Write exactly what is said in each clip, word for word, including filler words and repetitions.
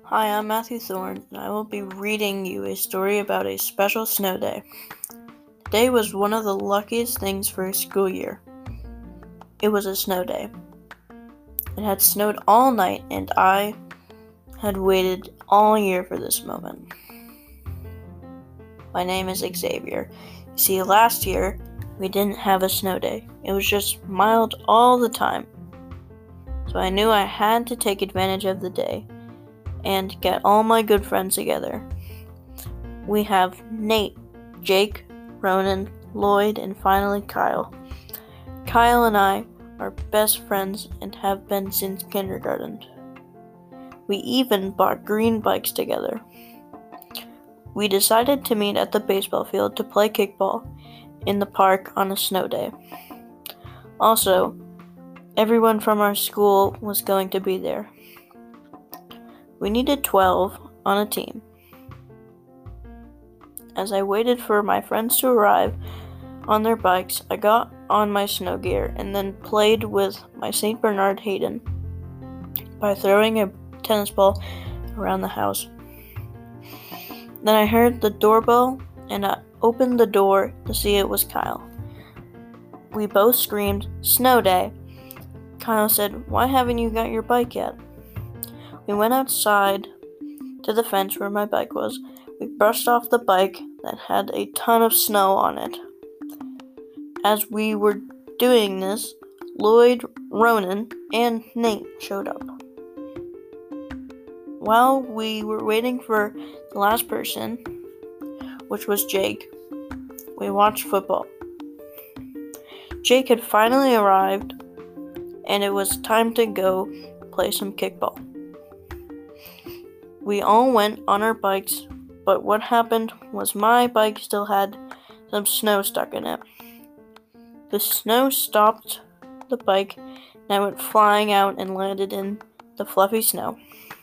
Hi, I'm Matthew Thorne, and I will be reading you a story about a special snow day. Today was one of the luckiest things for a school year. It was a snow day. It had snowed all night, and I had waited all year for this moment. My name is Xavier. You see, last year, we didn't have a snow day. It was just mild all the time. So I knew I had to take advantage of the day and get all my good friends together. We have Nate, Jake, Ronan, Lloyd, and finally Kyle. Kyle and I are best friends and have been since kindergarten. We even bought green bikes together. We decided to meet at the baseball field to play kickball in the park on a snow day. Also, everyone from our school was going to be there. We needed twelve on a team. As I waited for my friends to arrive on their bikes, I got on my snow gear and then played with my Saint Bernard Hayden by throwing a tennis ball around the house. Then I heard the doorbell and I opened the door to see it was Kyle. We both screamed, "Snow day!" Kyle said, "Why haven't you got your bike yet?" We went outside to the fence where my bike was. We brushed off the bike that had a ton of snow on it. As we were doing this, Lloyd, Ronan, and Nate showed up. While we were waiting for the last person, which was Jake, we watched football. Jake had finally arrived, and it was time to go play some kickball. We all went on our bikes, but what happened was my bike still had some snow stuck in it. The snow stopped the bike, and I went flying out and landed in the fluffy snow.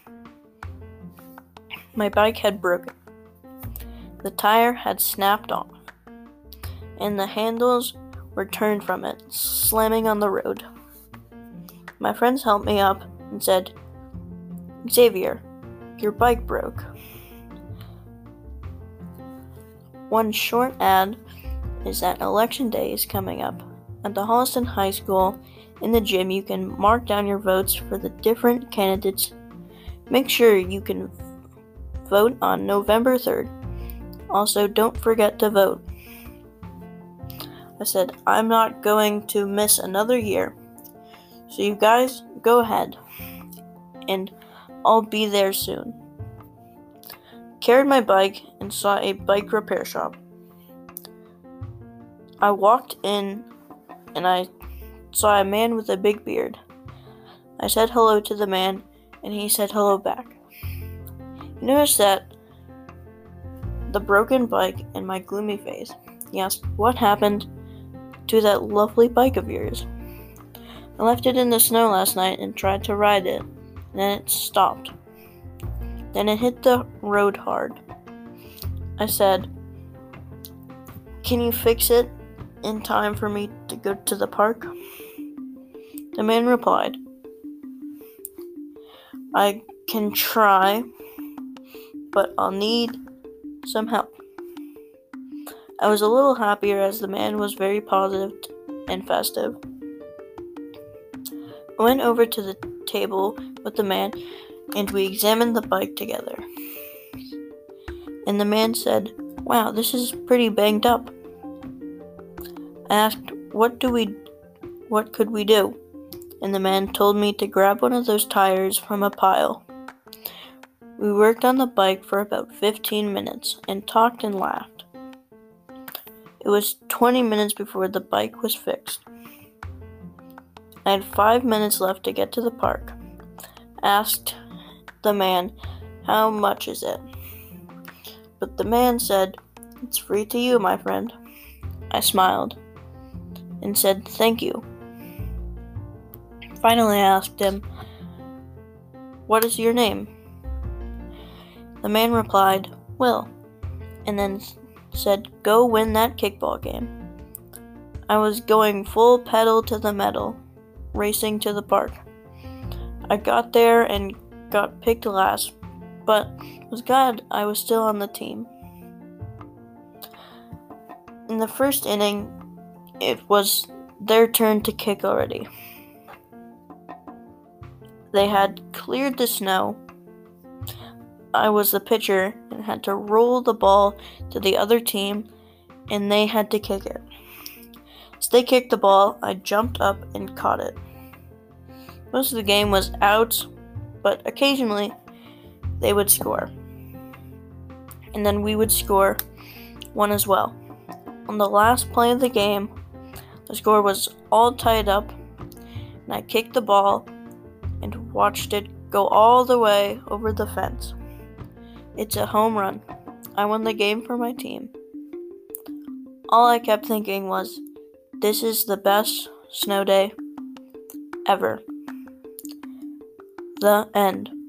My bike had broken. The tire had snapped off, and the handles were turned from it, slamming on the road. My friends helped me up and said, "Xavier, your bike broke." One short ad is that Election Day is coming up. At the Holliston High School, in the gym, you can mark down your votes for the different candidates. Make sure you can vote on November third. Also, don't forget to vote. I said, I'm not going to miss another year. So you guys, go ahead. And I'll be there soon. Carried my bike and saw a bike repair shop. I walked in and I saw a man with a big beard. I said hello to the man and he said hello back. He noticed that the broken bike and my gloomy face. He asked, "What happened to that lovely bike of yours?" I left it in the snow last night and tried to ride it, and then it stopped. Then it hit the road hard. I said, "Can you fix it in time for me to go to the park?" The man replied, "I can try, but I'll need some help." I was a little happier as the man was very positive and festive. I went over to the table with the man and we examined the bike together. And the man said, "Wow, this is pretty banged up." I asked, what do we, what could we do? And the man told me to grab one of those tires from a pile. We worked on the bike for about fifteen minutes and talked and laughed. It was twenty minutes before the bike was fixed. I had five minutes left to get to the park. I asked the man, "How much is it?" But the man said, "It's free to you, my friend." I smiled and said, "Thank you." Finally, I asked him, "What is your name?" The man replied, "Will," and then said, "Go win that kickball game." I was going full pedal to the metal, racing to the park. I got there and got picked last, but was glad I was still on the team. In the first inning, it was their turn to kick already. They had cleared the snow. I was the pitcher and had to roll the ball to the other team, and they had to kick it. As they kicked the ball, I jumped up and caught it. Most of the game was outs, but occasionally they would score. And then we would score one as well. On the last play of the game, the score was all tied up, and I kicked the ball and watched it go all the way over the fence. It's a home run. I won the game for my team. All I kept thinking was, this is the best snow day ever. The end.